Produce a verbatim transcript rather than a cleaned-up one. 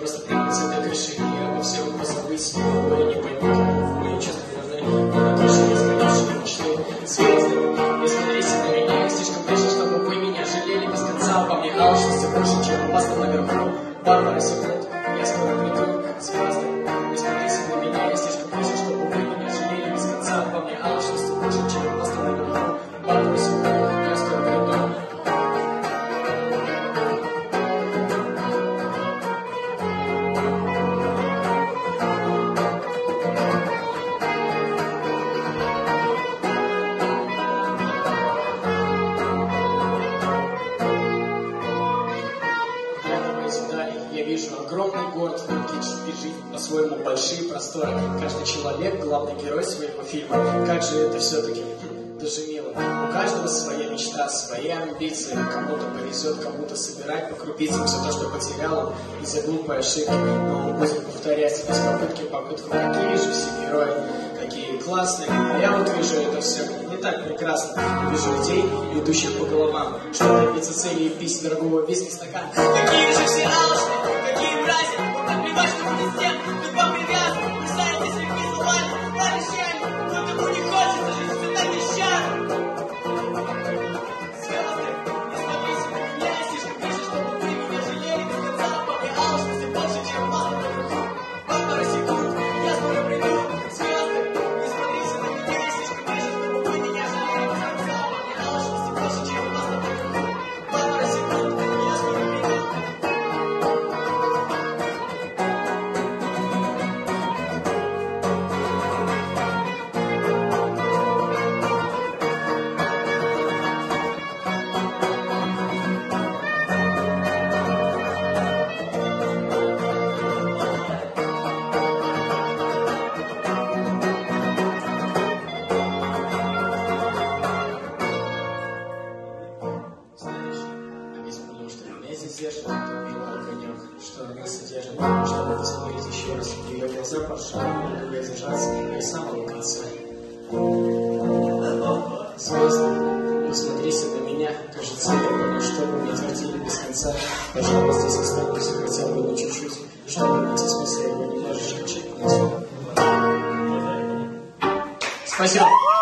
просто прыгнуть с этой крыши и обо всем позабыть. Горе не поймут, в мои чувства верны. На крыше бесконечные мечты. Звезды, не смотрите на меня, я слишком ближе, чтобы вы меня жалели без конца. По мне алчности больше, чем опасно наверху. Барбара секунд, я скоро приду. Звезды, не смотрите на меня, я слишком ближе, чтобы вы меня жалели без конца. По мне алчности больше, чем опасно наверху. Барбара секунд, я скоро приду. Я вижу огромный город, бежит по-своему большие просторы. Каждый человек — главный герой своего фильма. Как же это все-таки даже мило. У каждого своя мечта, свои амбиции. Кому-то повезет, кому-то собирать по крупицам все то, что потерял он из-за глупой ошибки. Но он будет повторять без попытки попытку. Какие же все герои, какие классные. А я вот вижу это все не так прекрасно. Вижу людей, идущих по головам, чтобы добиться цели и пить дорогого виски стакан. Какие же все алчные, какие братья, наплевать, что будет с тем, кто к вам привязан. Писайте своими словами, обещаем, но ему не хочется жить все так несчастно. Звезды, не смотрите на меня, я слишком ближе, чтобы вы меня жалели без конца. По мне алчности больше, чем мало наверху. Полтора секунд, я скоро приду. Звезды, не смотрите на меня, я слишком ближе, чтобы вы меня жалели без конца. По мне алчности больше, чем мало наверху. Полтора секунд, я скоро приду. Держит, белый конек, что она содержит, чтобы посмотреть еще раз. Ее глаза пошли, могу я держаться и с самого конца. Звезды, посмотрите на меня, кажется, я понял, что вы мне твердили без конца. Пожалуй, здесь останусь хотя бы на чуть-чуть, чтобы найти смысл его немножечко чекнуть. Спасибо.